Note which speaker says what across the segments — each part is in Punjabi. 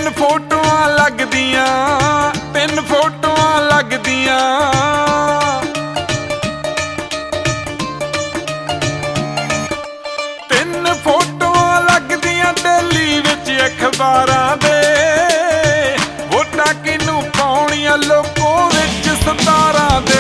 Speaker 1: ਤਿੰਨ ਫੋਟੋਆਂ ਲੱਗਦੀਆਂ, ਤਿੰਨ ਫੋਟੋਆਂ ਲੱਗਦੀਆਂ। ਤਿੰਨ ਫੋਟੋਆਂ ਲੱਗਦੀਆਂ ਡੇਲੀ ਵਿੱਚ ਅਖਬਾਰਾਂ ਦੇ। ਵੋਟਾਂ ਕਿਹਨੂੰ ਪਾਉਣੀਆਂ ਲੋਕੋ ਵਿੱਚ 17 ਦੇ।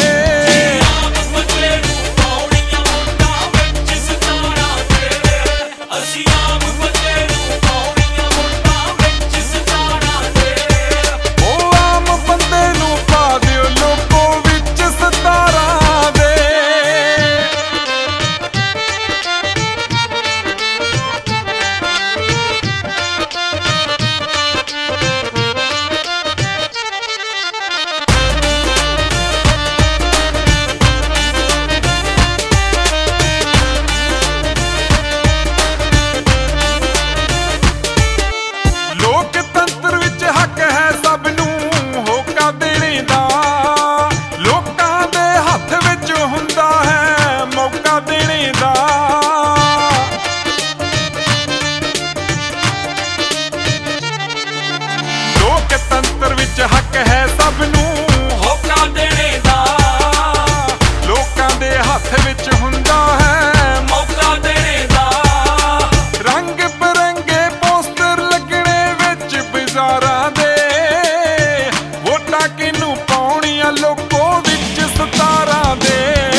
Speaker 1: ਲੋਕਤੰਤਰ ਵਿੱਚ ਹੱਕ ਹੈ ਸਭ ਨੂੰ ਹੋਕਾ ਦੇਣੇ ਦਾ। ਲੋਕਾਂ ਦੇ ਹੱਥ ਵਿੱਚ ਹੁੰਦਾ ਹੈ ਮੌਕਾ ਦੇਣੇ ਦਾ। ਰੰਗ ਬਿਰੰਗੇ ਪੋਸਟਰ ਲੱਗਣੇ ਵਿੱਚ ਬਾਜ਼ਾਰਾਂ ਦੇ। ਵੋਟਾਂ ਕਿਹਨੂੰ ਪਾਉਣੀਆਂ ਲੋਕੋ ਵਿੱਚ 17 ਦੇ।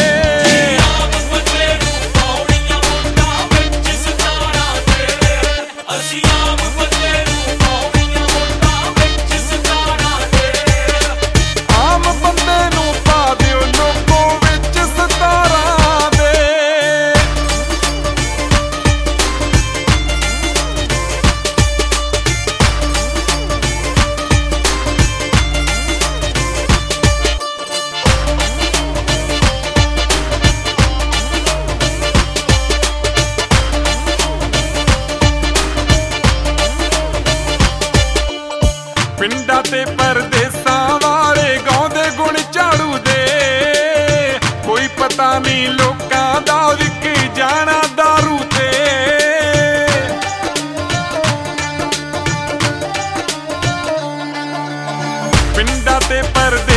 Speaker 1: ਪਿੰਡਾਂ ਤੇ ਪਰਦੇਸਾਂ ਵਾਲੇ ਗਾਉਂਦੇ ਗੁਣ ਝਾੜੂ ਦੇ। ਕੋਈ ਪਤਾ ਨਹੀਂ ਲੋਕਾਂ ਦਾ ਵਿਕ ਜਾਣਾ ਦਾਰੂ ਤੇ। ਪਿੰਡਾਂ ਤੇ ਪਰਦੇ